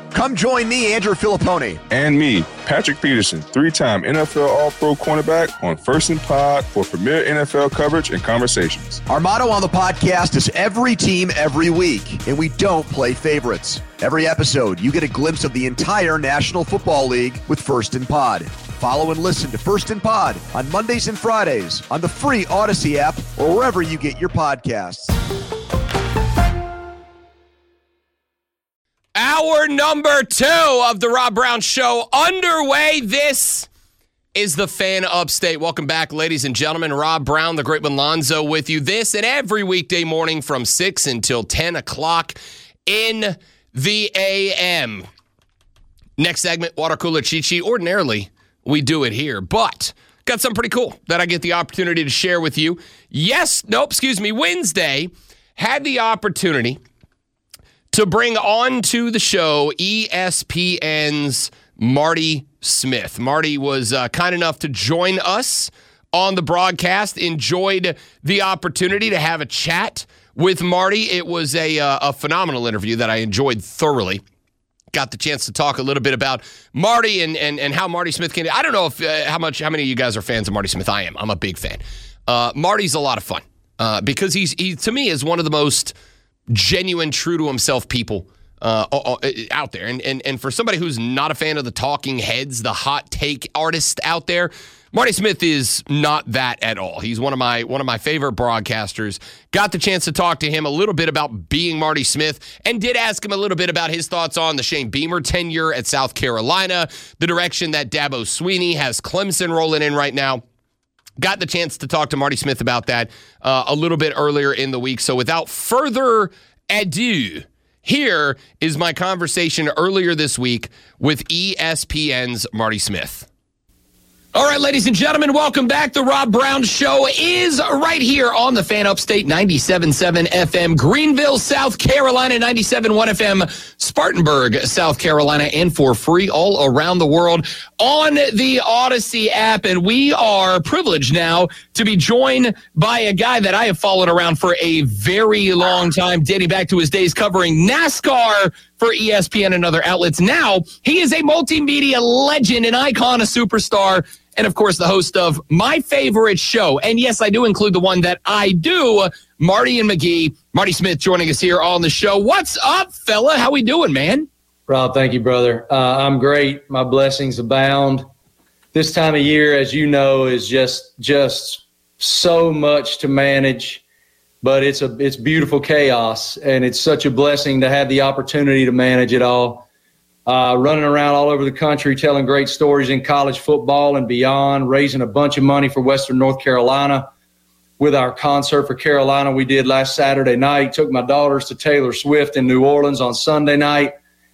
Come join me, Andrew Filipponi. And me, Patrick Peterson, 3-time NFL All-Pro cornerback on First and Pod for premier NFL coverage and conversations. Our motto on the podcast is every team, every week, and we don't play favorites. Every episode, you get a glimpse of the entire National Football League with First and Pod. Follow and listen to First and Pod on Mondays and Fridays on the free Odyssey app or wherever you get your podcasts. Hour number 2 of the Rob Brown Show underway. This is the Fan Upstate. Welcome back, ladies and gentlemen. Rob Brown, the Great One Lonzo, with you this and every weekday morning from 6 until 10 o'clock in the AM. Next segment, Water Cooler Cheat Sheet. Ordinarily, we do it here, but got something pretty cool that I get the opportunity to share with you. Wednesday, had the opportunity to bring on to the show ESPN's Marty Smith. Marty was kind enough to join us on the broadcast. Enjoyed the opportunity to have a chat with Marty. It was a phenomenal interview that I enjoyed thoroughly. Got the chance to talk a little bit about Marty and how Marty Smith came. I don't know if how many of you guys are fans of Marty Smith. I am. I'm a big fan. Marty's a lot of fun because he to me is one of the most genuine, true to himself people out there. And for somebody who's not a fan of the talking heads, the hot take artist out there, Marty Smith is not that at all. He's one of my favorite broadcasters. Got the chance to talk to him a little bit about being Marty Smith and did ask him a little bit about his thoughts on the Shane Beamer tenure at South Carolina, the direction that Dabo Swinney has Clemson rolling in right now. Got the chance to talk to Marty Smith about that a little bit earlier in the week. So without further ado, here is my conversation earlier this week with ESPN's Marty Smith. All right, ladies and gentlemen, welcome back. The Rob Brown Show is right here on the Fan Upstate 97.7 FM, Greenville, South Carolina, 97.1 FM, Spartanburg, South Carolina, and for free all around the world on the Odyssey app. And we are privileged now to be joined by a guy that I have followed around for a very long time, dating back to his days covering NASCAR for ESPN and other outlets. Now, he is a multimedia legend, an icon, a superstar, and, of course, the host of my favorite show. And, yes, I do include the one that I do, Marty and McGee. Marty Smith joining us here on the show. What's up, fella? How we doing, man? Rob, thank you, brother. I'm great. My blessings abound. This time of year, as you know, is just so much to manage. But it's beautiful chaos, and it's such a blessing to have the opportunity to manage it all. Running around all over the country, telling great stories in college football and beyond, raising a bunch of money for Western North Carolina with our concert for Carolina we did last Saturday night. Took my daughters to Taylor Swift in New Orleans on Sunday night.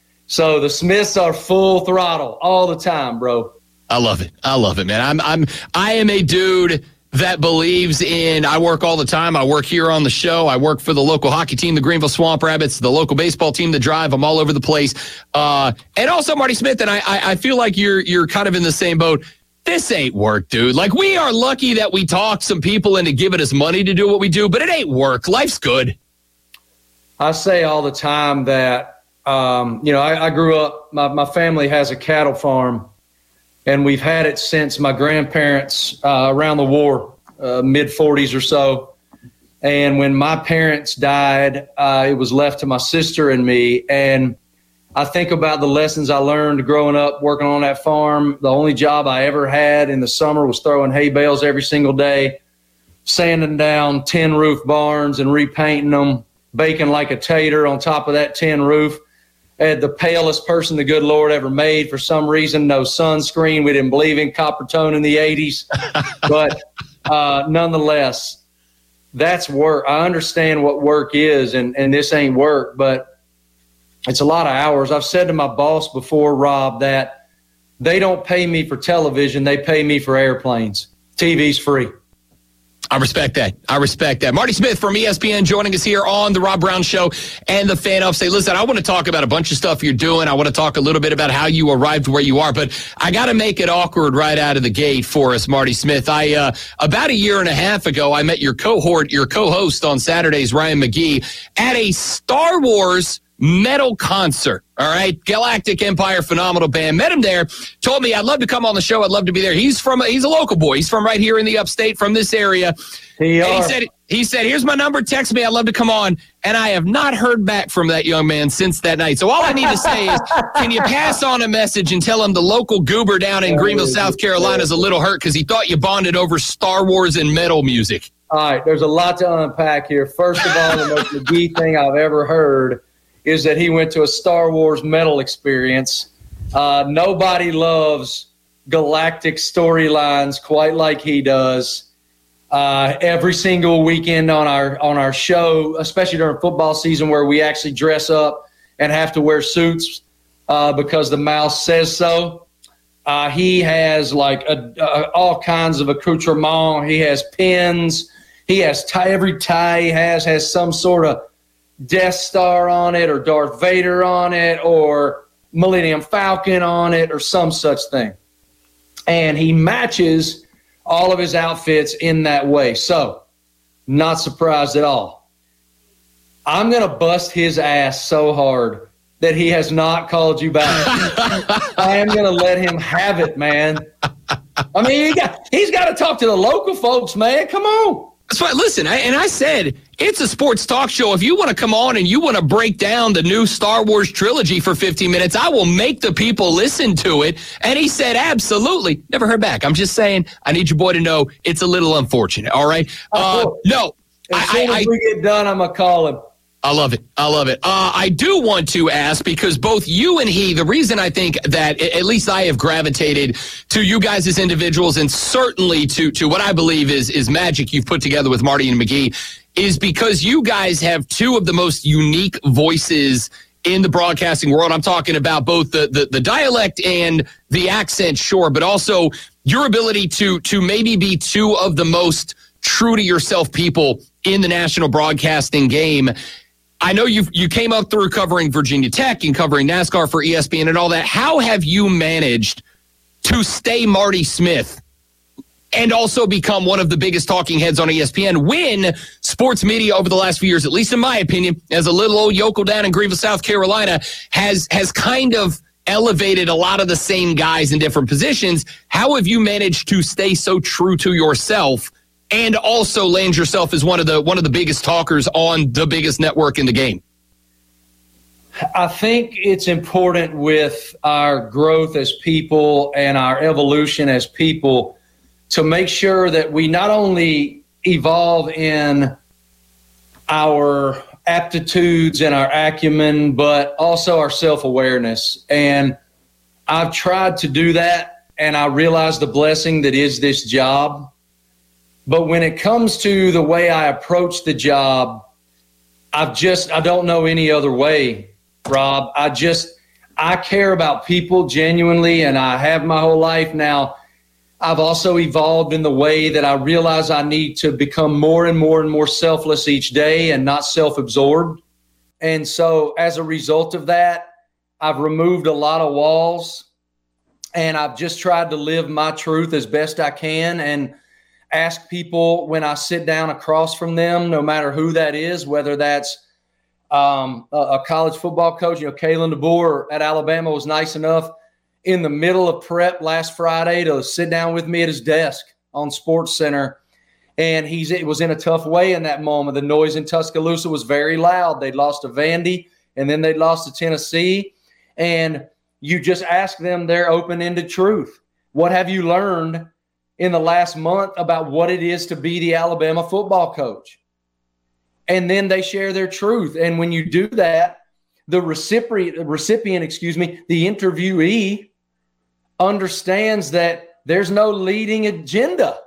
So the Smiths are full throttle all the time, bro. I love it, man. I am a dude that believes in, I work all the time. I work here on the show. I work for the local hockey team, the Greenville Swamp Rabbits, the local baseball team, the Drive. I'm all over the place. And also Marty Smith, and I feel like you're kind of in the same boat. This ain't work, dude. Like, we are lucky that we talked some people into giving us money to do what we do, but it ain't work. Life's good. I say all the time that, I grew up, my family has a cattle farm, and we've had it since my grandparents around the war, mid-40s or so. And when my parents died, it was left to my sister and me. And I think about the lessons I learned growing up working on that farm. The only job I ever had in the summer was throwing hay bales every single day, sanding down tin roof barns and repainting them, baking like a tater on top of that tin roof. I had the palest person the good Lord ever made. For some reason, no sunscreen. We didn't believe in copper tone in the 80s. But nonetheless, that's work. I understand what work is, and this ain't work, but it's a lot of hours. I've said to my boss before, Rob, that they don't pay me for television. They pay me for airplanes. TV's free. I respect that. Marty Smith from ESPN joining us here on the Rob Brown Show and the Fan Upstate. Listen, I want to talk about a bunch of stuff you're doing. I want to talk a little bit about how you arrived where you are, but I got to make it awkward right out of the gate for us, Marty Smith. About a year and a half ago, I met your co-host on Saturdays, Ryan McGee, at a Star Wars metal concert. All right. Galactic Empire, phenomenal band. Met him there. Told me, I'd love to come on the show. I'd love to be there. He's a local boy. He's from right here in the upstate, from this area. He said, here's my number. Text me. I'd love to come on. And I have not heard back from that young man since that night. So all I need to say is, can you pass on a message and tell him the local goober down in Greenville, South Carolina is a little hurt because he thought you bonded over Star Wars and metal music. All right. There's a lot to unpack here. First of all, the most McGee thing I've ever heard is that he went to a Star Wars metal experience. Nobody loves galactic storylines quite like he does. Every single weekend on our show, especially during football season where we actually dress up and have to wear suits because the mouse says so. He has all kinds of accoutrement. He has pins. He has every tie he has some sort of Death Star on it or Darth Vader on it or Millennium Falcon on it or some such thing. And he matches all of his outfits in that way. So, not surprised at all. I'm going to bust his ass so hard that he has not called you back. I am going to let him have it, man. I mean, he's got to talk to the local folks, man. Come on. That's why, listen, I said, it's a sports talk show. If you want to come on and you want to break down the new Star Wars trilogy for 15 minutes, I will make the people listen to it. And he said, absolutely. Never heard back. I'm just saying, I need your boy to know it's a little unfortunate. All right. No. As soon as we get done, I'm going to call him. I love it. I do want to ask, because both you and he, the reason I think that at least I have gravitated to you guys as individuals and certainly to what I believe is magic you've put together with Marty and McGee is because you guys have two of the most unique voices in the broadcasting world. I'm talking about both the dialect and the accent, sure, but also your ability to maybe be two of the most true to yourself people in the national broadcasting game. I know you came up through covering Virginia Tech and covering NASCAR for ESPN and all that. How have you managed to stay Marty Smith and also become one of the biggest talking heads on ESPN when sports media over the last few years, at least in my opinion, as a little old yokel down in Greenville, South Carolina, has kind of elevated a lot of the same guys in different positions? How have you managed to stay so true to yourself and also land yourself as one of the biggest talkers on the biggest network in the game? I think it's important with our growth as people and our evolution as people to make sure that we not only evolve in our aptitudes and our acumen, but also our self-awareness. And I've tried to do that, and I realize the blessing that is this job. But when it comes to the way I approach the job, I don't know any other way, Rob. I care about people genuinely, and I have my whole life now. I've also evolved in the way that I realize I need to become more and more and more selfless each day and not self-absorbed. And so as a result of that, I've removed a lot of walls, and I've just tried to live my truth as best I can and ask people when I sit down across from them, no matter who that is, whether that's a college football coach. Kalen DeBoer at Alabama was nice enough in the middle of prep last Friday to sit down with me at his desk on SportsCenter. And it was in a tough way in that moment. The noise in Tuscaloosa was very loud. They'd lost to Vandy, and then they'd lost to Tennessee. And you just ask them their open-ended truth. What have you learned in the last month about what it is to be the Alabama football coach? And then they share their truth. And when you do that, the recipient, the interviewee understands that there's no leading agenda.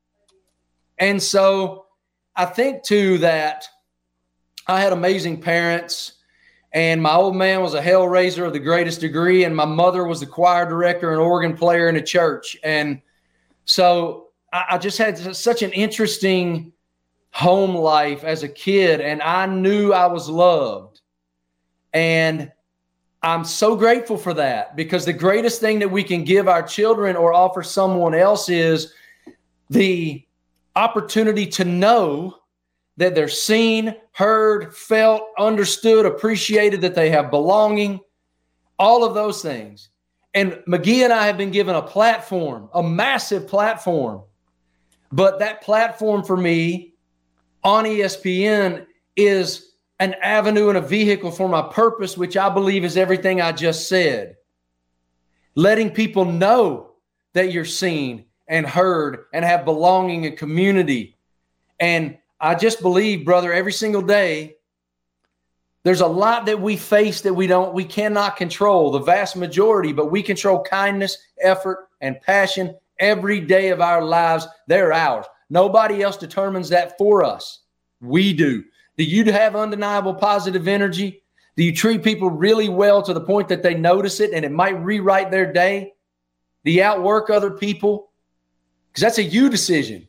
And so I think too that I had amazing parents, and my old man was a hellraiser of the greatest degree, and my mother was the choir director and organ player in a church. And so I just had such an interesting home life as a kid, and I knew I was loved. And I'm so grateful for that, because the greatest thing that we can give our children or offer someone else is the opportunity to know that they're seen, heard, felt, understood, appreciated, that they have belonging, all of those things. And McGee and I have been given a platform, a massive platform. But that platform for me on ESPN is an avenue and a vehicle for my purpose, which I believe is everything I just said. Letting people know that you're seen and heard and have belonging and community. And I just believe, brother, every single day, there's a lot that we face that we cannot control, the vast majority, but we control kindness, effort, and passion every day of our lives. They're ours. Nobody else determines that for us. We do. Do you have undeniable positive energy? Do you treat people really well to the point that they notice it and it might rewrite their day? Do you outwork other people? Because that's a you decision.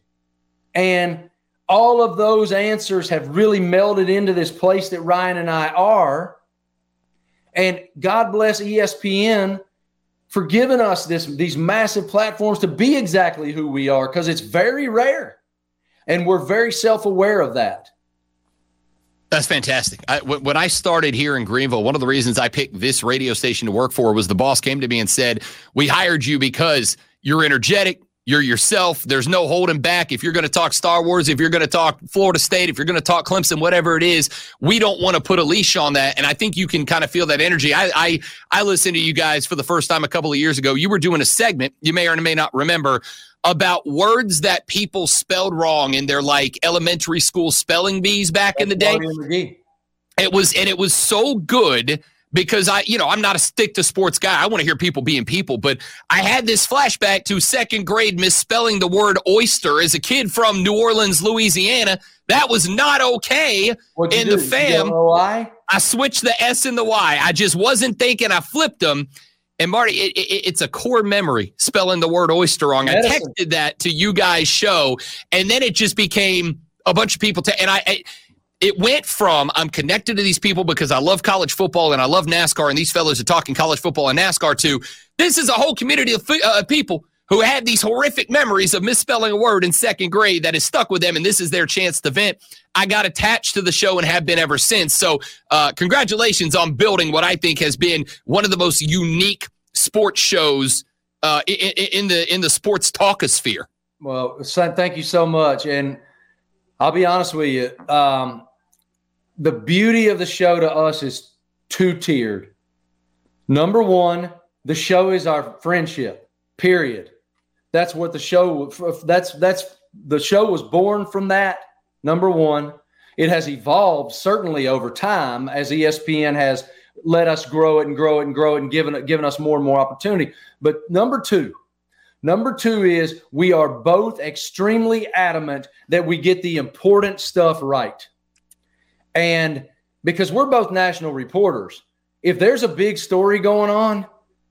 And all of those answers have really melded into this place that Ryan and I are. And God bless ESPN for giving us these massive platforms to be exactly who we are, because it's very rare. And we're very self-aware of that. That's fantastic. When I started here in Greenville, one of the reasons I picked this radio station to work for was the boss came to me and said, we hired you because you're energetic, you're yourself, there's no holding back. If you're going to talk Star Wars, if you're going to talk Florida State, if you're going to talk Clemson, whatever it is, we don't want to put a leash on that. And I think you can kind of feel that energy. I listened to you guys for the first time a couple of years ago. You were doing a segment, you may or may not remember, about words that people spelled wrong in their like elementary school spelling bees back in the day. It was so good because I'm not a stick to sports guy. I want to hear people being people, but I had this flashback to second grade misspelling the word oyster as a kid from New Orleans, Louisiana. That was not okay in the fam. I switched the S and the Y. I just wasn't thinking. I flipped them. And Marty, it's a core memory spelling the word oyster wrong. I texted that to you guys' show, and then it just became a bunch of people. It went from I'm connected to these people because I love college football and I love NASCAR, and these fellows are talking college football and NASCAR to this is a whole community of people who had these horrific memories of misspelling a word in second grade that has stuck with them, and this is their chance to vent. I got attached to the show and have been ever since. So congratulations on building what I think has been one of the most unique sports shows in the sports talkosphere. Well, son, thank you so much. And I'll be honest with you. The beauty of the show to us is two-tiered. Number one, the show is our friendship, period. That's what the show, the show was born from that. Number one, it has evolved certainly over time as ESPN has let us grow it and grow it and grow it and given us more and more opportunity. But number two is we are both extremely adamant that we get the important stuff right. And because we're both national reporters, if there's a big story going on,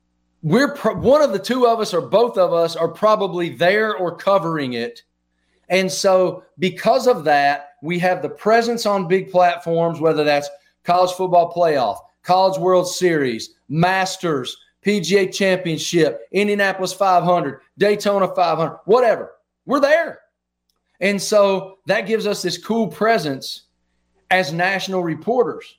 one of the two of us or both of us are probably there or covering it. And so because of that, we have the presence on big platforms, whether that's college football playoff, College World Series, Masters, PGA Championship, Indianapolis 500, Daytona 500, whatever. We're there. And so that gives us this cool presence as national reporters.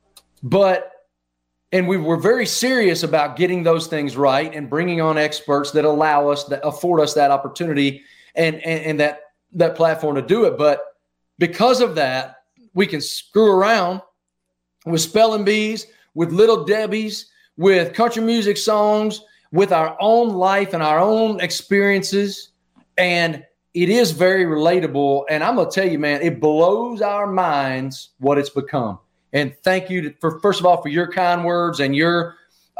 And we were very serious about getting those things right and bringing on experts that afford us that opportunity and that platform to do it. But because of that, we can screw around with spelling bees, with Little Debbies, with country music songs, with our own life and our own experiences. And it is very relatable. And I'm going to tell you, man, it blows our minds what it's become. And thank you first of all, for your kind words and your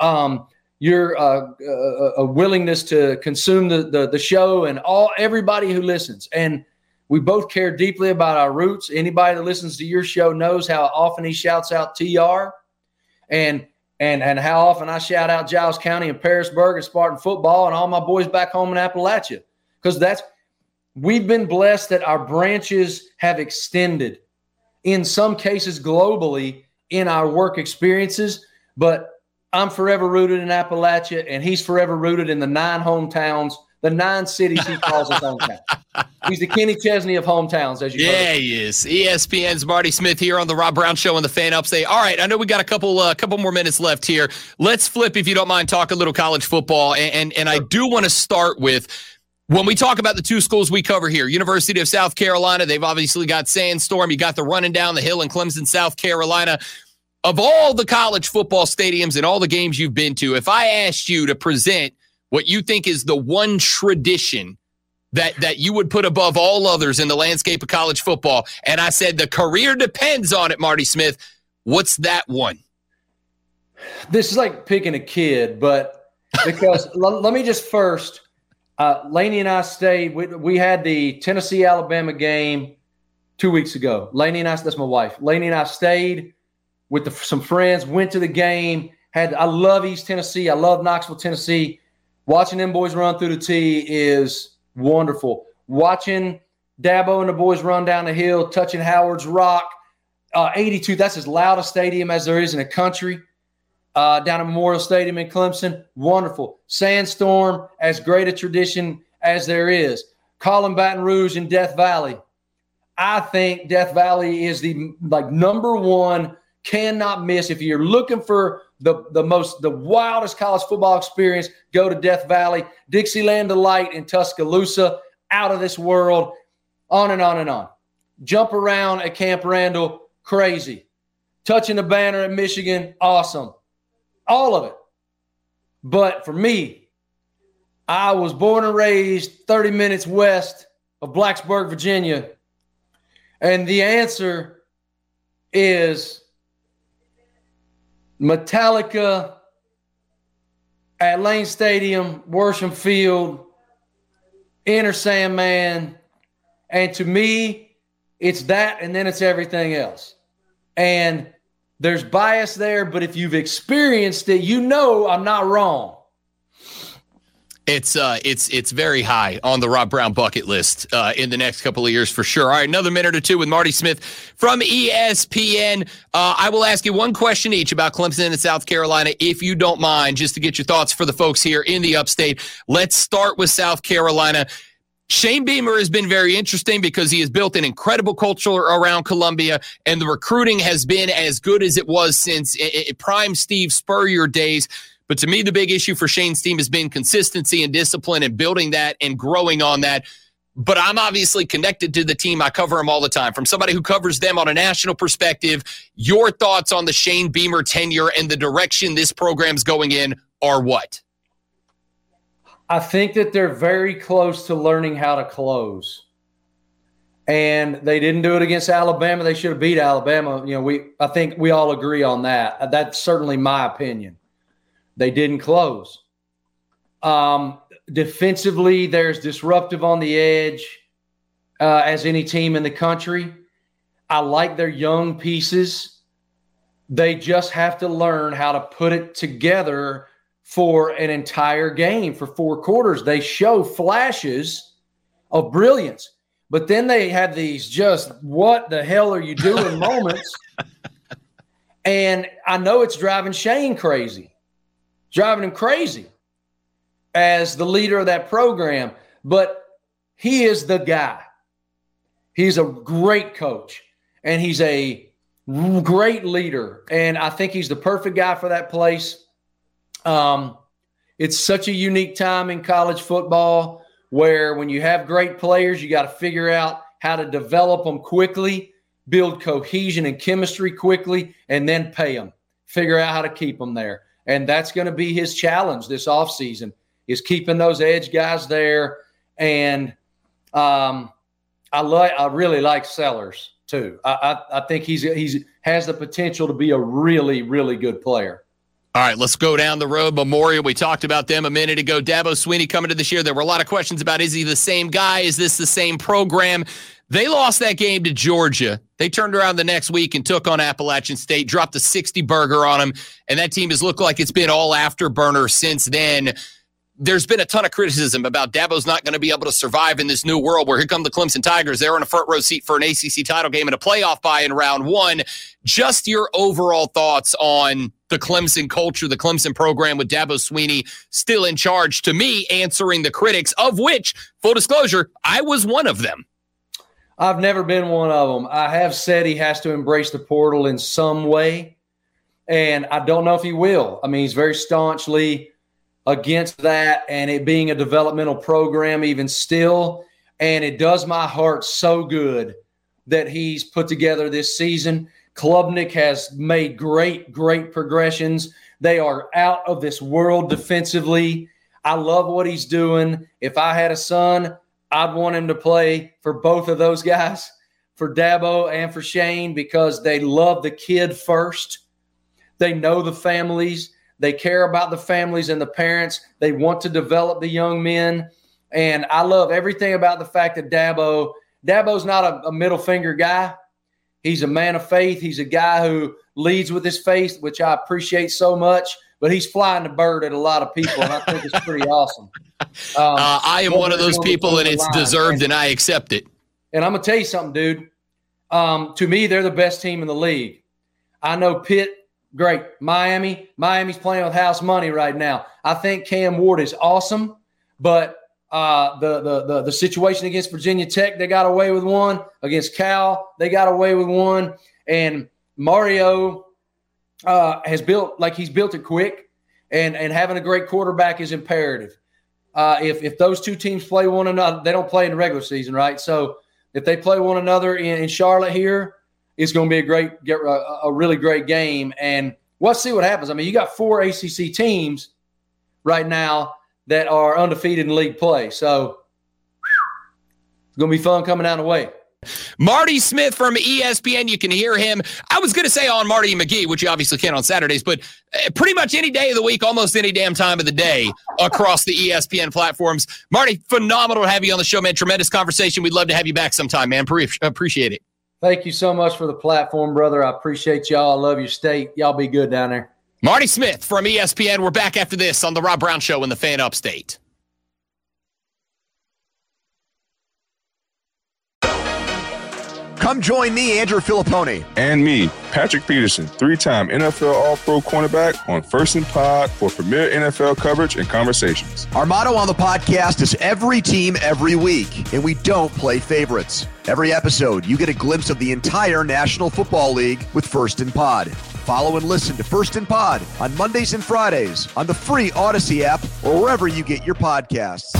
willingness to consume the show and everybody who listens. And we both care deeply about our roots. Anybody that listens to your show knows how often he shouts out TR and how often I shout out Giles County and Parisburg and Spartan football and all my boys back home in Appalachia. Because we've been blessed that our branches have extended, in some cases globally, in our work experiences. But I'm forever rooted in Appalachia, and he's forever rooted in the 9 hometowns, the 9 cities he calls his hometown. He's the Kenny Chesney of hometowns, as you know. Yeah, he is. ESPN's Marty Smith here on the Rob Brown Show on the Fan Upstate. All right, I know we got a couple more minutes left here. Let's flip, if you don't mind, talk a little college football. And I do want to start with, when we talk about the two schools we cover here, University of South Carolina, they've obviously got Sandstorm. You got the running down the hill in Clemson, South Carolina. Of all the college football stadiums and all the games you've been to, if I asked you to present what you think is the one tradition that you would put above all others in the landscape of college football, and I said the career depends on it, Marty Smith, what's that one? This is like picking a kid, but because let me just first, Lainey and I stayed, we had the Tennessee-Alabama game 2 weeks ago. Lainey and I, that's my wife. Lainey and I stayed with some friends, went to the game. I love East Tennessee. I love Knoxville, Tennessee. Watching them boys run through the tee is wonderful. Watching Dabo and the boys run down the hill, touching Howard's Rock, 82, that's as loud a stadium as there is in the country. Down at Memorial Stadium in Clemson, wonderful. Sandstorm, as great a tradition as there is. Calling Baton Rouge and Death Valley. I think Death Valley is the number one, cannot miss. If you're looking for the wildest college football experience, go to Death Valley. Dixieland Delight in Tuscaloosa, out of this world, on and on and on. Jump around at Camp Randall, crazy. Touching the banner at Michigan, awesome. All of it. But for me, I was born and raised 30 minutes west of Blacksburg, Virginia. And the answer is Metallica at Lane Stadium, Worsham Field, Enter Sandman. And to me, it's that and then it's everything else. And there's bias there, but if you've experienced it, you know I'm not wrong. It's very high on the Rob Brown bucket list in the next couple of years for sure. All right, another minute or two with Marty Smith from ESPN. I will ask you one question each about Clemson and South Carolina, if you don't mind, just to get your thoughts for the folks here in the Upstate. Let's start with South Carolina. Shane Beamer has been very interesting because he has built an incredible culture around Columbia, and the recruiting has been as good as it was since prime Steve Spurrier days. But to me, the big issue for Shane's team has been consistency and discipline and building that and growing on that. But I'm obviously connected to the team. I cover them all the time. From somebody who covers them on a national perspective, your thoughts on the Shane Beamer tenure and the direction this program's going in are what? I think that they're very close to learning how to close. And they didn't do it against Alabama. They should have beat Alabama. I think we all agree on that. That's certainly my opinion. They didn't close. Defensively, there's disruptive on the edge as any team in the country. I like their young pieces. They just have to learn how to put it together for an entire game, for 4 quarters. They show flashes of brilliance, but then they have these just what the hell are you doing moments. And I know it's driving Shane crazy. Driving him crazy as the leader of that program. But he is the guy. He's a great coach, and he's a great leader. And I think he's the perfect guy for that place. It's such a unique time in college football where when you have great players, you got to figure out how to develop them quickly, build cohesion and chemistry quickly, and then pay them. Figure out how to keep them there. And that's going to be his challenge this offseason, is keeping those edge guys there. And I really like Sellers too. I think he's has the potential to be a really, really good player. All right, let's go down the road. Memorial, we talked about them a minute ago. Dabo Swinney coming to this year. There were a lot of questions about, is he the same guy? Is this the same program? They lost that game to Georgia. They turned around the next week and took on Appalachian State, dropped a 60 burger on them, and that team has looked like it's been all afterburner since then. There's been a ton of criticism about Dabo's not going to be able to survive in this new world where here come the Clemson Tigers. They're in a front row seat for an ACC title game and a playoff bye in round 1. Just your overall thoughts on the Clemson culture, the Clemson program with Dabo Swinney still in charge, to me, answering the critics, of which, full disclosure, I was one of them. I've never been one of them. I have said he has to embrace the portal in some way, and I don't know if he will. I mean, he's very staunchly against that and it being a developmental program even still, and it does my heart so good that he's put together this season. Klubnik has made great progressions. They are out of this world defensively. I love what he's doing. If I had a son, I'd want him to play for both of those guys, for Dabo and for Shane, because they love the kid first. They know the families. They care about the families and the parents. They want to develop the young men. And I love everything about the fact that Dabo's not a middle finger guy. He's a man of faith. He's a guy who leads with his faith, which I appreciate so much. But he's flying the bird at a lot of people, and I think it's pretty awesome. I am one of those people, and it's deserved, and I accept it. And I'm going to tell you something, dude. To me, they're the best team in the league. I know Pitt, great. Miami's playing with house money right now. I think Cam Ward is awesome, but the situation against Virginia Tech, they got away with one. Against Cal, they got away with one. And Mario he's built it quick, and having a great quarterback is imperative. If those two teams play one another, they don't play in the regular season, right? So if they play one another in Charlotte here, it's going to be a really great game. And we'll see what happens. I mean, you got 4 ACC teams right now that are undefeated in league play. So it's going to be fun coming down the way. Marty Smith from ESPN. You can hear him. I was going to say on Marty McGee, which you obviously can on Saturdays, but pretty much any day of the week, almost any damn time of the day across the ESPN platforms. Marty, phenomenal to have you on the show, man. Tremendous conversation. We'd love to have you back sometime, man. Appreciate it. Thank you so much for the platform, brother. I appreciate y'all. I love your state. Y'all be good down there. Marty Smith from ESPN. We're back after this on the Rob Brown Show in the Fan Upstate. Come join me, Andrew Filippone. And me, Patrick Peterson, 3-time NFL All-Pro cornerback on First and Pod for premier NFL coverage and conversations. Our motto on the podcast is every team, every week, and we don't play favorites. Every episode, you get a glimpse of the entire National Football League with First and Pod. Follow and listen to First and Pod on Mondays and Fridays on the free Odyssey app or wherever you get your podcasts.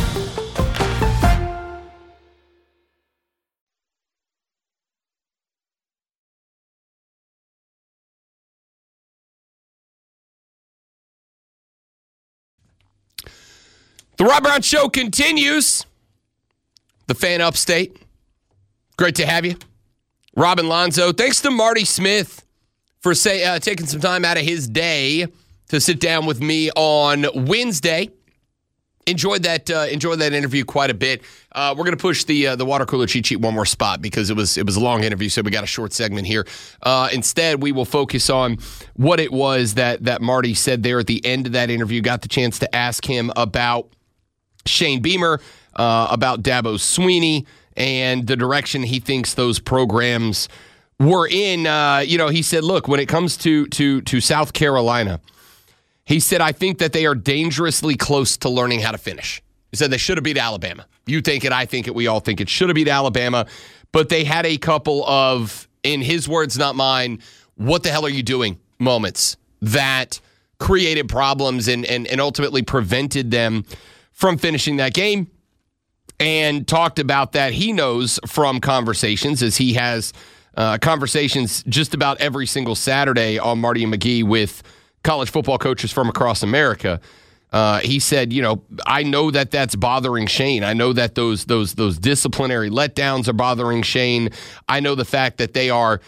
The Rob Brown Show continues. The Fan Upstate. Great to have you. Robin Lonzo. Thanks to Marty Smith for taking some time out of his day to sit down with me on Wednesday. Enjoyed that interview quite a bit. We're going to push the water cooler cheat sheet one more spot because it was a long interview, so we got a short segment here. Instead, we will focus on what it was that Marty said there at the end of that interview. Got the chance to ask him about Shane Beamer, about Dabo Swinney, and the direction he thinks those programs were in. He said, look, when it comes to South Carolina, he said, I think that they are dangerously close to learning how to finish. He said they should have beat Alabama. You think it, I think it, we all think it should have beat Alabama, but they had a couple of, in his words, not mine, what the hell are you doing moments that created problems and ultimately prevented them from finishing that game, and talked about that. He knows from conversations, as he has conversations just about every single Saturday on Marty and McGee with college football coaches from across America. He said, I know that that's bothering Shane. I know that those disciplinary letdowns are bothering Shane. I know the fact that they are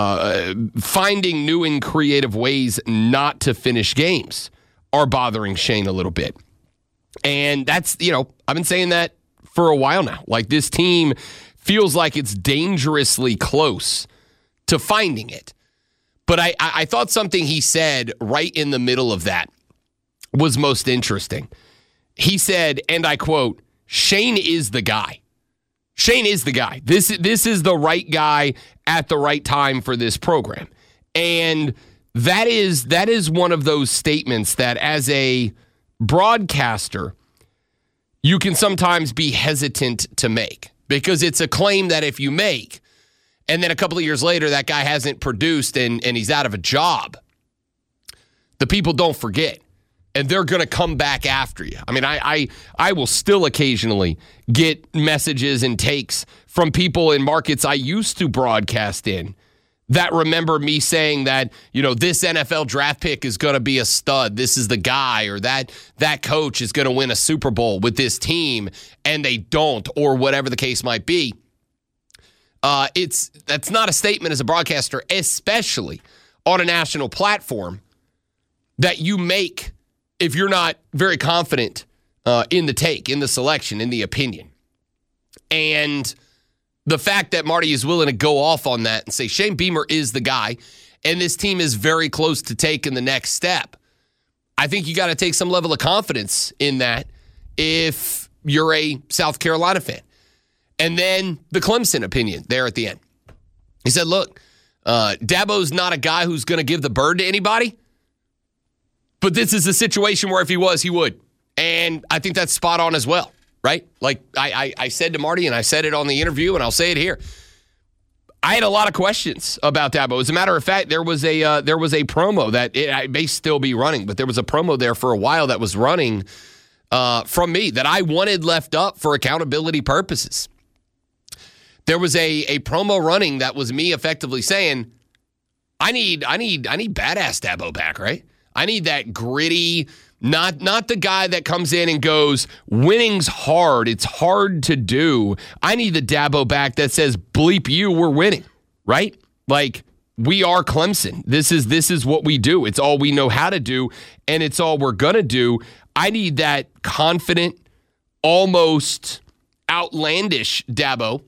finding new and creative ways not to finish games are bothering Shane a little bit. And that's, I've been saying that for a while now. Like, this team feels like it's dangerously close to finding it. But I thought something he said right in the middle of that was most interesting. He said, and I quote, Shane is the guy. Shane is the guy. This is the right guy at the right time for this program. And that is one of those statements that as a broadcaster, you can sometimes be hesitant to make because it's a claim that if you make, and then a couple of years later, that guy hasn't produced and he's out of a job, the people don't forget. And they're going to come back after you. I mean, I will still occasionally get messages and takes from people in markets I used to broadcast in that remember me saying that, this NFL draft pick is going to be a stud. This is the guy, or that coach is going to win a Super Bowl with this team, and they don't, or whatever the case might be. That's not a statement as a broadcaster, especially on a national platform, that you make if you're not very confident in the take, in the selection, in the opinion. And the fact that Marty is willing to go off on that and say Shane Beamer is the guy and this team is very close to taking the next step, I think you got to take some level of confidence in that if you're a South Carolina fan. And then the Clemson opinion there at the end. He said, look, Dabo's not a guy who's going to give the bird to anybody. But this is a situation where if he was, he would. And I think that's spot on as well, right? Like I said to Marty, and I said it on the interview, and I'll say it here. I had a lot of questions about Dabo. As a matter of fact, there was a promo that it may still be running, but there was a promo there for a while that was running from me that I wanted left up for accountability purposes. There was a promo running that was me effectively saying, I need badass Dabo back, right? I need that gritty, not the guy that comes in and goes, winning's hard. It's hard to do. I need the Dabo back that says, bleep you, we're winning, right? Like, we are Clemson. This is what we do. It's all we know how to do, and it's all we're going to do. I need that confident, almost outlandish Dabo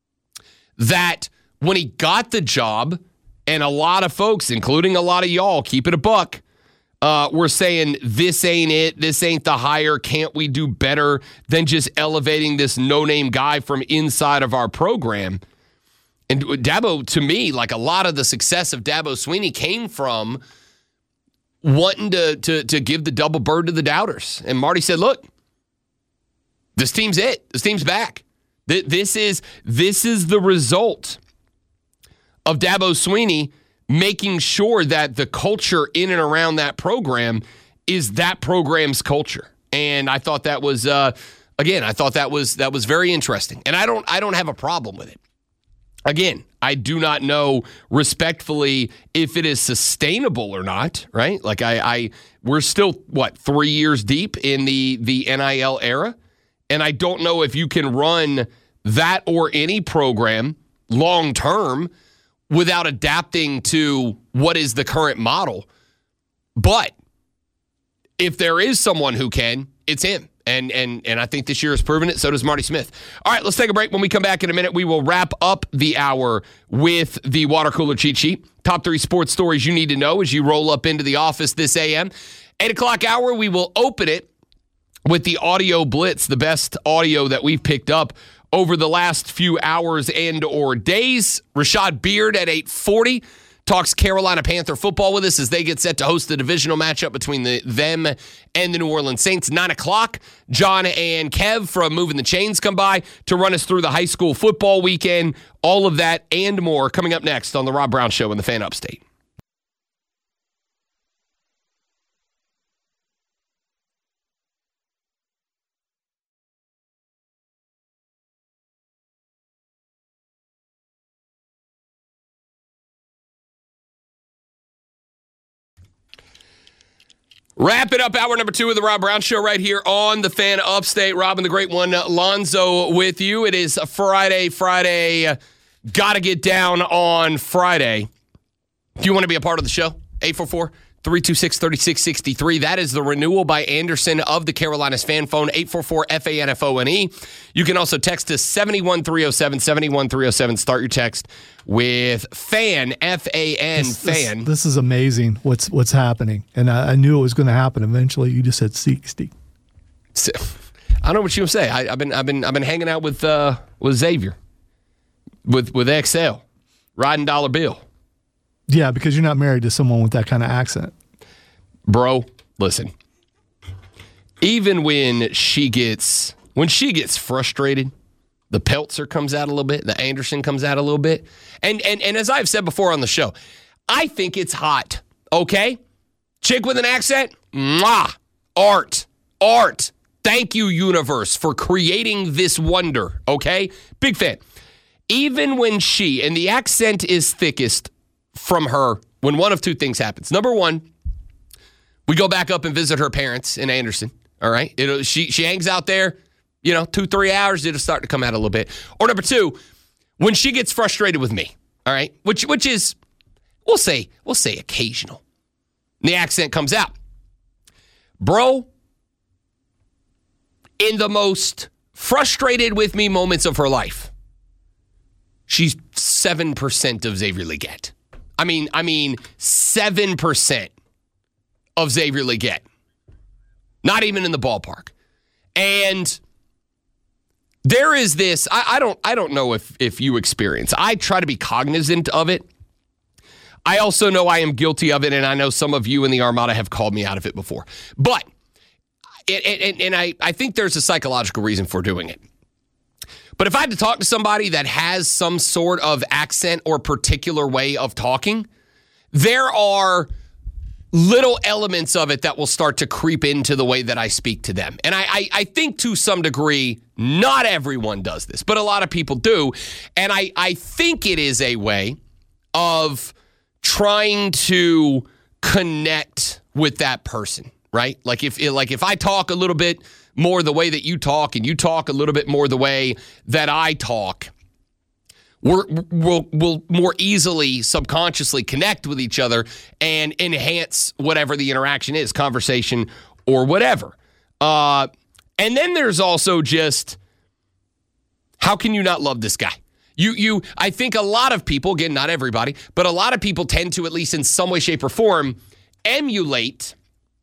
that when he got the job, and a lot of folks, including a lot of y'all, keep it a buck, we're saying this ain't it. This ain't the hire. Can't we do better than just elevating this no-name guy from inside of our program? And Dabo, to me, like a lot of the success of Dabo Swinney came from wanting to give the double bird to the doubters. And Marty said, look, this team's it. This team's back. This is the result of Dabo Swinney making sure that the culture in and around that program is that program's culture. And I thought that was, again, that was very interesting. And I don't have a problem with it. Again, I do not know respectfully if it is sustainable or not, right? Like we're still, 3 years deep in the NIL era? And I don't know if you can run that or any program long term without adapting to what is the current model. But if there is someone who can, it's him. And I think this year has proven it. So does Marty Smith. All right, let's take a break. When we come back in a minute, we will wrap up the hour with the water cooler cheat sheet. Top 3 sports stories you need to know as you roll up into the office this AM. 8 o'clock hour, we will open it with the audio blitz, the best audio that we've picked up over the last few hours and or days. Rashad Beard at 8:40 talks Carolina Panther football with us as they get set to host the divisional matchup between them and the New Orleans Saints. 9 o'clock, John and Kev from Moving the Chains come by to run us through the high school football weekend. All of that and more coming up next on The Rob Brown Show in the Fan Upstate. Wrap it up, hour number 2 of the Rob Brown Show right here on the Fan Upstate. Rob and the great one, Lonzo, with you. It is Friday. Got to get down on Friday. Do you want to be a part of the show? 844-326-3663. That is the renewal by Anderson of the Carolinas fan phone, 844-FANFONE. You can also text us 71307, 71307. Start your text with FAN, F-A-N, FAN. This is amazing what's happening. And I knew it was going to happen eventually. You just said 60. So, I don't know what you would say. I've been hanging out with Xavier, with XL, riding dollar bill. Yeah, because you're not married to someone with that kind of accent. Bro, listen. Even when she gets frustrated, the Peltzer comes out a little bit, the Anderson comes out a little bit. And as I've said before on the show, I think it's hot, okay? Chick with an accent, mwah, art. Thank you, universe, for creating this wonder, okay? Big fan. Even when and the accent is thickest from her, when one of two things happens. Number one, we go back up and visit her parents in Anderson, all right? She hangs out there, 2-3 hours, it'll start to come out a little bit. Or number two, when she gets frustrated with me, all right? Which is, we'll say occasional. And the accent comes out. Bro, in the most frustrated with me moments of her life, she's 7% of Xavier Legette. I mean 7% of Xavier Legette. Not even in the ballpark. And there is this, I don't know if you experience. I try to be cognizant of it. I also know I am guilty of it, and I know some of you in the Armada have called me out of it before. But, I think there's a psychological reason for doing it. But if I had to talk to somebody that has some sort of accent or particular way of talking, there are little elements of it that will start to creep into the way that I speak to them. And I think to some degree, not everyone does this, but a lot of people do. And I think it is a way of trying to connect with that person, right? Like if I talk a little bit more the way that you talk and you talk a little bit more the way that I talk, we'll more easily subconsciously connect with each other and enhance whatever the interaction is, conversation or whatever. And then there's also just, how can you not love this guy? I think a lot of people, again, not everybody, but a lot of people tend to, at least in some way, shape, or form, emulate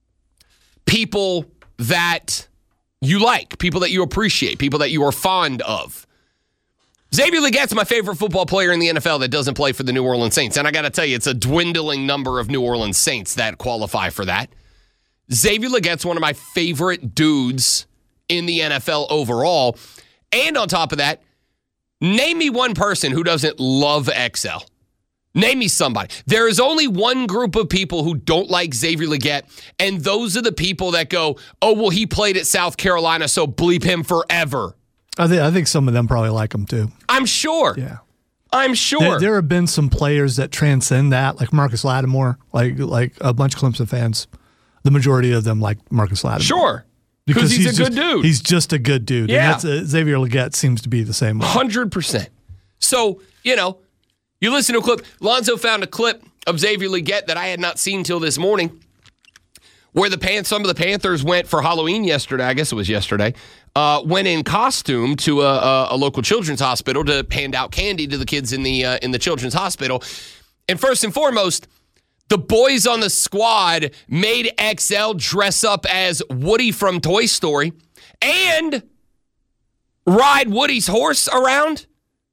people that you like, people that you appreciate, people that you are fond of. Xavier Legette's my favorite football player in the NFL that doesn't play for the New Orleans Saints. And I got to tell you, it's a dwindling number of New Orleans Saints that qualify for that. Xavier Legette's one of my favorite dudes in the NFL overall. And on top of that, name me one person who doesn't love XL. Name me somebody. There is only one group of people who don't like Xavier Legette, and those are the people that go, oh, well, he played at South Carolina, so bleep him forever. I think some of them probably like him too. I'm sure. Yeah. I'm sure. There have been some players that transcend that, like Marcus Lattimore, like a bunch of Clemson fans. The majority of them like Marcus Lattimore. Sure. Because he's a good dude. He's just a good dude. Yeah. And Xavier Legette seems to be the same way. 100%. So, you listen to a clip. Lonzo found a clip of Xavier Legette that I had not seen till this morning, where some of the Panthers went for Halloween yesterday. I guess it was yesterday. Went in costume to a local children's hospital to hand out candy to the kids in the children's hospital. And first and foremost, the boys on the squad made XL dress up as Woody from Toy Story and ride Woody's horse around.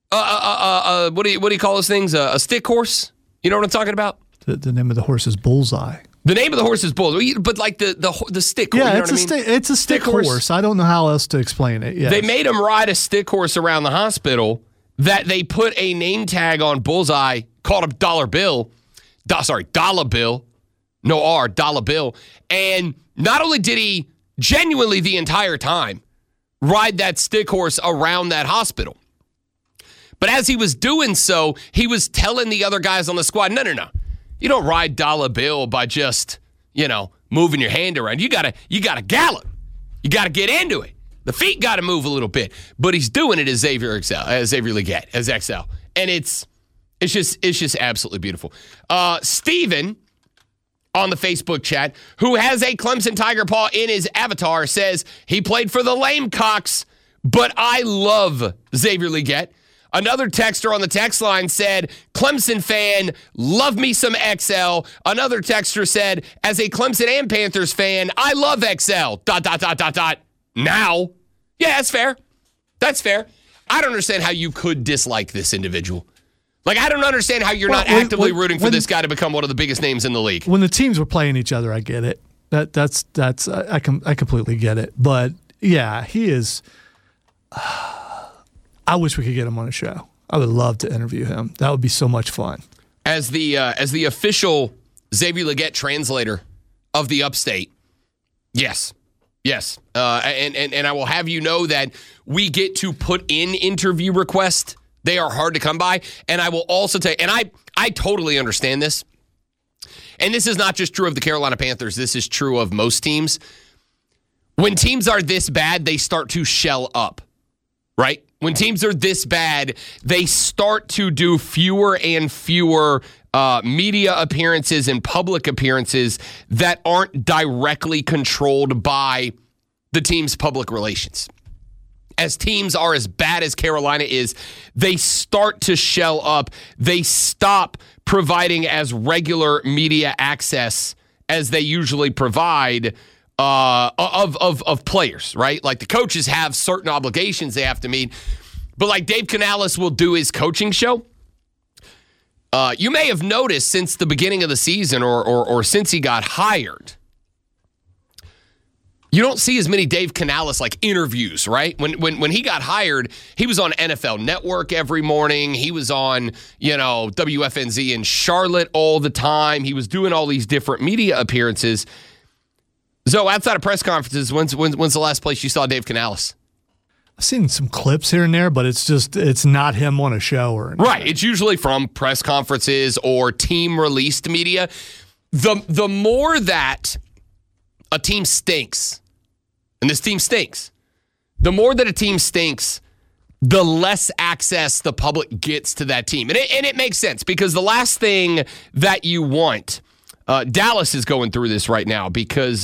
What do you call those things? A stick horse? You know what I'm talking about? The name of the horse is Bullseye. The name of the horse is Bullseye, but like the stick horse. Yeah, you know what I mean? It's a stick horse. I don't know how else to explain it. Yes. They made him ride a stick horse around the hospital that they put a name tag on Bullseye, called him Dollar Bill. No R, Dollar Bill. And not only did he genuinely the entire time ride that stick horse around that hospital, but as he was doing so, he was telling the other guys on the squad, no. You don't ride Dollar Bill by just, moving your hand around. You gotta gallop. You gotta get into it. The feet gotta move a little bit. But he's doing it as Xavier Legette, as XL. And it's just absolutely beautiful. Steven on the Facebook chat, who has a Clemson Tiger paw in his avatar, says he played for the Lamecocks, but I love Xavier Legette. Another texter on the text line said, Clemson fan, love me some XL. Another texter said, as a Clemson and Panthers fan, I love XL. ... Now. Yeah, that's fair. That's fair. I don't understand how you could dislike this individual. Like, I don't understand how you're not actively rooting for this guy to become one of the biggest names in the league. When the teams were playing each other, I get it. That's I completely get it. But yeah, he is. I wish we could get him on a show. I would love to interview him. That would be so much fun. As the official Xavier Legette translator of the Upstate, yes. And I will have you know that we get to put in interview requests. They are hard to come by. And I will also tell you, and I totally understand this. And this is not just true of the Carolina Panthers. This is true of most teams. When teams are this bad, they start to shell up, right? When teams are this bad, they start to do fewer and fewer media appearances and public appearances that aren't directly controlled by the team's public relations. As teams are as bad as Carolina is, they start to shell up. They stop providing as regular media access as they usually provide of players, right? Like the coaches have certain obligations they have to meet. But like Dave Canales will do his coaching show. You may have noticed since the beginning of the season or since he got hired, you don't see as many Dave Canales like interviews, right? When he got hired, he was on NFL Network every morning. He was on, WFNZ in Charlotte all the time. He was doing all these different media appearances. So outside of press conferences, when's the last place you saw Dave Canales? I've seen some clips here and there, but it's not him on a show or anything. Right. It's usually from press conferences or team released media. The more that a team stinks, and this team stinks, the more that a team stinks, the less access the public gets to that team. And it makes sense because the last thing that you want, Dallas is going through this right now because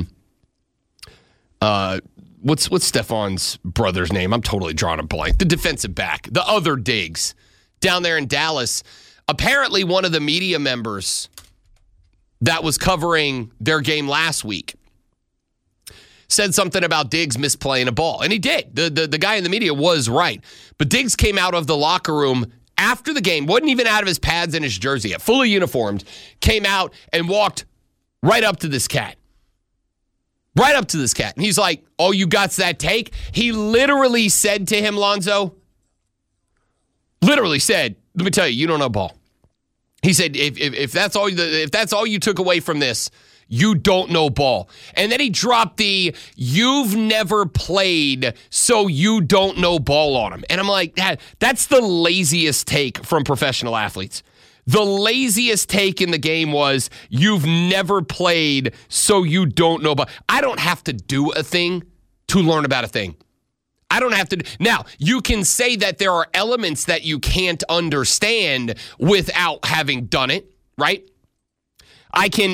what's Stefan's brother's name? I'm totally drawing a blank. The defensive back, the other Diggs, down there in Dallas. Apparently one of the media members that was covering their game last week said something about Diggs misplaying a ball. And he did. The guy in the media was right. But Diggs came out of the locker room after the game, wasn't even out of his pads and his jersey yet, fully uniformed, came out and walked right up to this cat. Right up to this cat. And he's like, oh, you got that take? He literally said to him, Lonzo, literally said, let me tell you, you don't know ball. He said, if that's all you took away from this, you don't know ball. And then he dropped the, you've never played, so you don't know ball on him. And I'm like, that's the laziest take from professional athletes. The laziest take in the game was, you've never played, so you don't know ball. I don't have to do a thing to learn about a thing. I don't have to. Now, you can say that there are elements that you can't understand without having done it, right? I can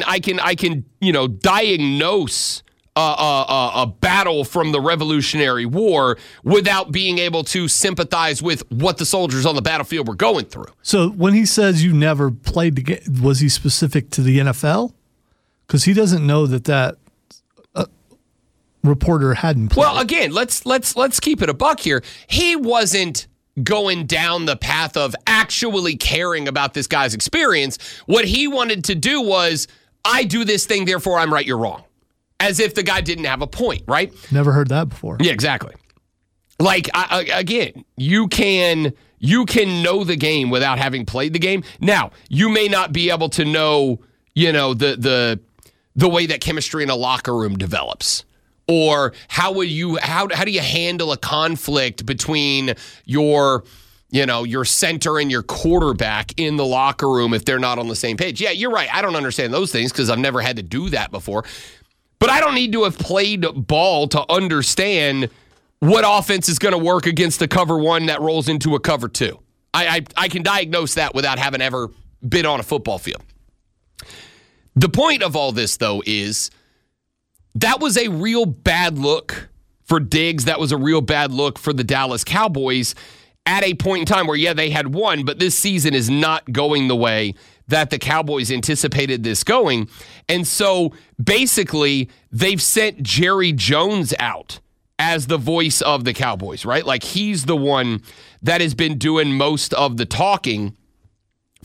diagnose a battle from the Revolutionary War without being able to sympathize with what the soldiers on the battlefield were going through. So when he says you never played the game, was he specific to the NFL? Because he doesn't know that reporter hadn't played. Well, again, let's keep it a buck here. He wasn't going down the path of actually caring about this guy's experience. What he wanted to do was, I do this thing, therefore I'm right, you're wrong. As if the guy didn't have a point, right? Never heard that before. Yeah, exactly. Like, again, you can know the game without having played the game. Now, you may not be able to know, the way that chemistry in a locker room develops. Or how do you handle a conflict between your center and your quarterback in the locker room if they're not on the same page? Yeah, you're right. I don't understand those things because I've never had to do that before. But I don't need to have played ball to understand what offense is going to work against a cover one that rolls into a cover two. I can diagnose that without having ever been on a football field. The point of all this, though, is that was a real bad look for Diggs. That was a real bad look for the Dallas Cowboys at a point in time where, yeah, they had won, but this season is not going the way that the Cowboys anticipated this going. And so basically they've sent Jerry Jones out as the voice of the Cowboys, right? Like he's the one that has been doing most of the talking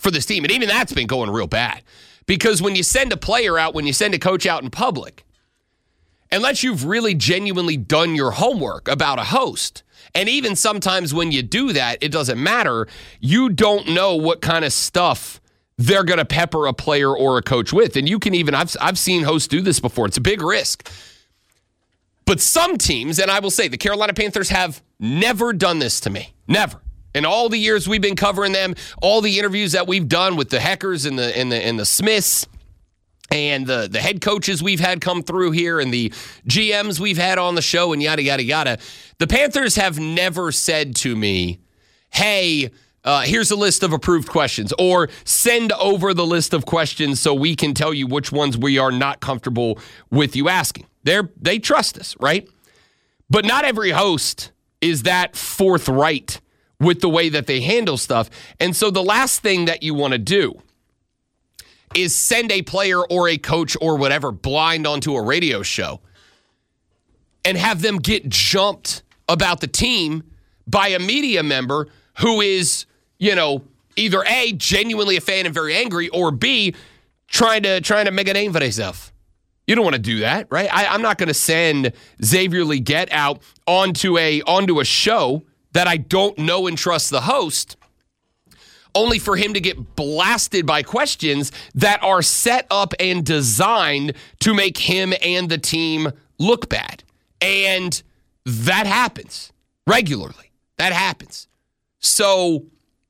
for this team. And even that's been going real bad. Because when you send a player out, when you send a coach out in public, unless you've really genuinely done your homework about a host, and even sometimes when you do that, it doesn't matter, you don't know what kind of stuff they're going to pepper a player or a coach with. And you can even, I've seen hosts do this before. It's a big risk. But some teams, and I will say the Carolina Panthers have never done this to me. Never. In all the years we've been covering them, all the interviews that we've done with the Heckers and the Smiths, and the head coaches we've had come through here, and the GMs we've had on the show, and yada, yada, yada, the Panthers have never said to me, hey, here's a list of approved questions, or send over the list of questions so we can tell you which ones we are not comfortable with you asking. They trust us, right? But not every host is that forthright with the way that they handle stuff. And so the last thing that you want to do is send a player or a coach or whatever blind onto a radio show and have them get jumped about the team by a media member who is, either A, genuinely a fan and very angry, or B, trying to make a name for themselves. You don't want to do that, right? I'm not going to send Xavier Legette out onto a show that I don't know and trust the host, only for him to get blasted by questions that are set up and designed to make him and the team look bad. And that happens regularly. That happens. So,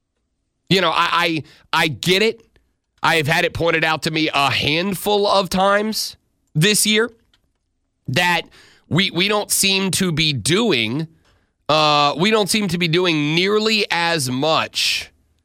I get it. I've had it pointed out to me a handful of times this year that we don't seem to be doing nearly as much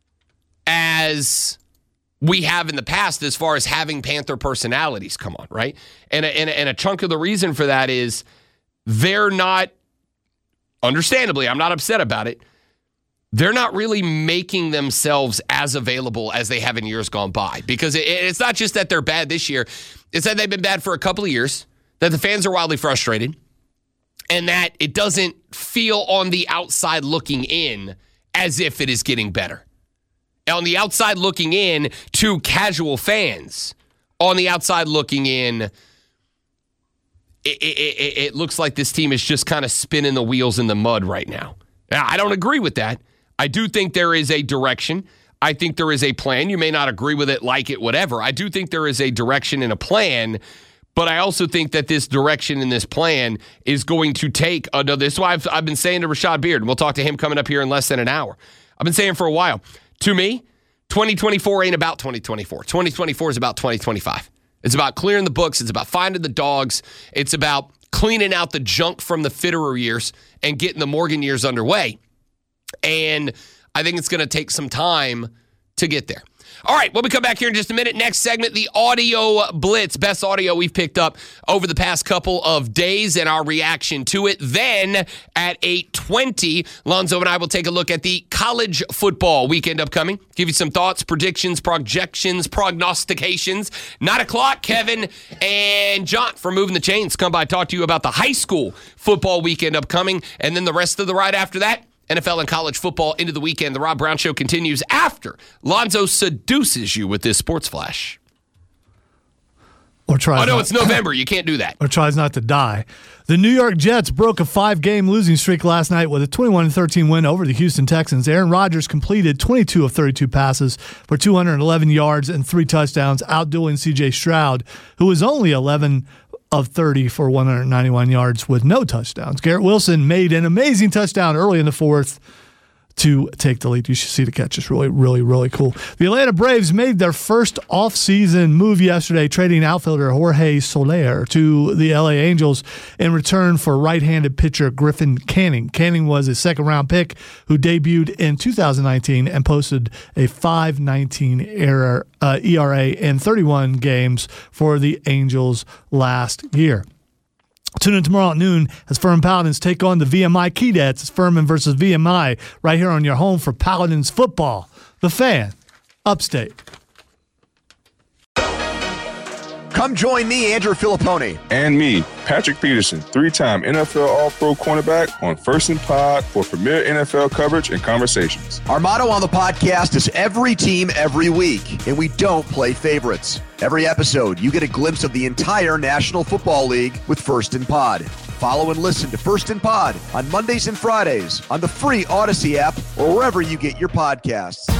as we have in the past as far as having Panther personalities come on, right? And a chunk of the reason for that is they're not, understandably, I'm not upset about it, they're not really making themselves as available as they have in years gone by. Because it's not just that they're bad this year, it's that they've been bad for a couple of years, that the fans are wildly frustrated, and that it doesn't feel on the outside looking in as if it is getting better. On the outside looking in to casual fans, on the outside looking in, it looks like this team is just kind of spinning the wheels in the mud right now. Now, I don't agree with that. I do think there is a direction. I think there is a plan. You may not agree with it, like it, whatever. I do think there is a direction and a plan, but I also think that this direction and this plan is going to take another. This is why I've been saying to Rashad Beard, and we'll talk to him coming up here in less than an hour. I've been saying for a while, to me, 2024 ain't about 2024. 2024 is about 2025. It's about clearing the books. It's about finding the dogs. It's about cleaning out the junk from the Fitterer years and getting the Morgan years underway. And I think it's going to take some time to get there. All right, when we come back here in just a minute, next segment, the audio blitz, best audio we've picked up over the past couple of days and our reaction to it. Then at 8:20, Lonzo and I will take a look at the college football weekend upcoming. Give you some thoughts, predictions, projections, prognostications. 9 o'clock, Kevin and John from Moving the Chains come by, talk to you about the high school football weekend upcoming. And then the rest of the ride after that, NFL and college football into the weekend. The Rob Brown Show continues after Lonzo seduces you with this sports flash. Or tries. Oh, no, it's November. You can't do that. Or tries not to die. The New York Jets broke a 5-game losing streak last night with a 21-13 win over the Houston Texans. Aaron Rodgers completed 22 of 32 passes for 211 yards and 3 touchdowns, outdueling C.J. Stroud, who was only 11 of 30 for 191 yards with no touchdowns. Garrett Wilson made an amazing touchdown early in the fourth to take the lead. You should see the catch. It's really, really, really cool. The Atlanta Braves made their first offseason move yesterday, trading outfielder Jorge Soler to the LA Angels in return for right-handed pitcher Griffin Canning. Canning was a second-round pick who debuted in 2019 and posted a .519 ERA in 31 games for the Angels last year. Tune in tomorrow at noon as Furman Paladins take on the VMI Keydets. It's Furman versus VMI right here on your home for Paladins football. The Fan, Upstate. Come join me, Andrew Filippone. And me, Patrick Peterson, 3-time NFL All-Pro cornerback on First and Pod for premier NFL coverage and conversations. Our motto on the podcast is every team, every week, and we don't play favorites. Every episode, you get a glimpse of the entire National Football League with First and Pod. Follow and listen to First and Pod on Mondays and Fridays on the free Odyssey app or wherever you get your podcasts.